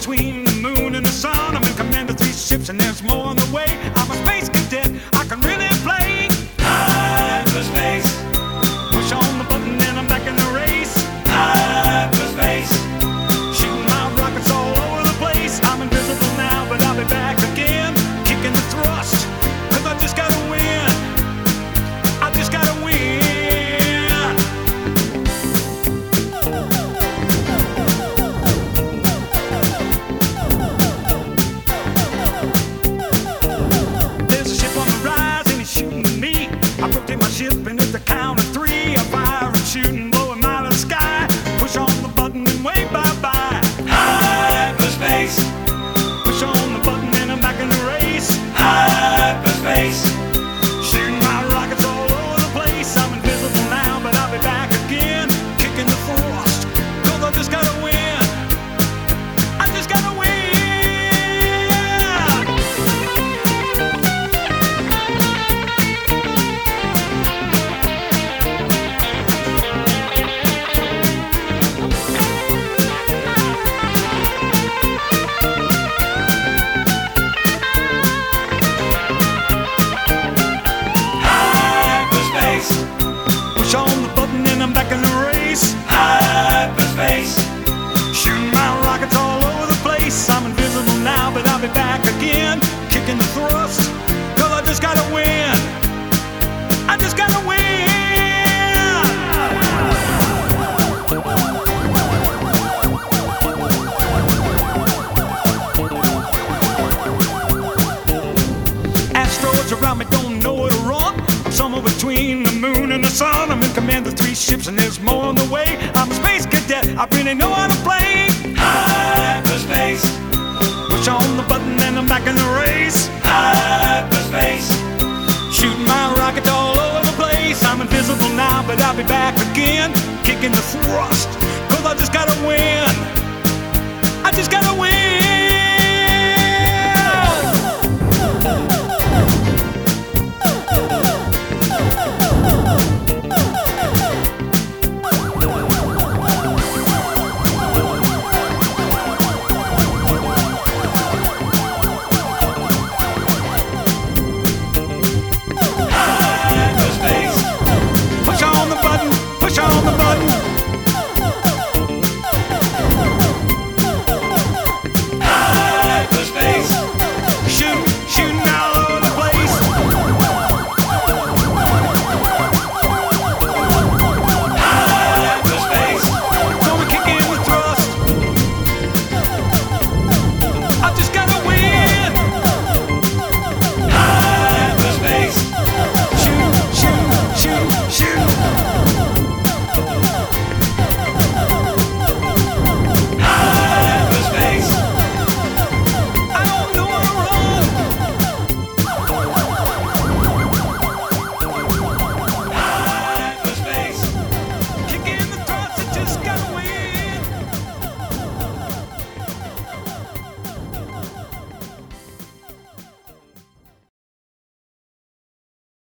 between the moon and the sun. I'm in command of 3 ships and there's more on the way. I'm a space cadet, I can really play hyperspace. Push on the button and I'm back in the race. Hyperspace. Shooting my rockets all over the place. I'm invisible now, but I'll be back again, kicking the thrust, 'cause I just gotta win. I just gotta win. There's a ship on the rise and he's shooting at me. I rotate my ship and at the count of 3 I fire and shoot and blow him out of the sky. Push on the button and wave bye-bye. Hyperspace. Push on the button and I'm back in the race. Hyperspace. Shooting my rockets all over the place. I'm invisible now, but I'll be back again, kicking the thrust, 'cause I just gotta win. I just gotta win. Hyperspace. Push on the button and I'm back in the race. Hyperspace. Shooting my rockets all over the place. I'm invisible now, but I'll be back again, kicking the thrust, 'cause I just gotta win. I just gotta win. Asteroids around me don't know where to run. I'm somewhere between the moon and the sun. I'm in command of 3 ships and there's more on the way. I'm a space cadet, I really know how to play hyperspace. Push on the button and I'm back in the race. Hyperspace. Shooting my rockets all over the place. I'm invisible now, but I'll be back again, kicking the thrust, 'cause I just gotta win.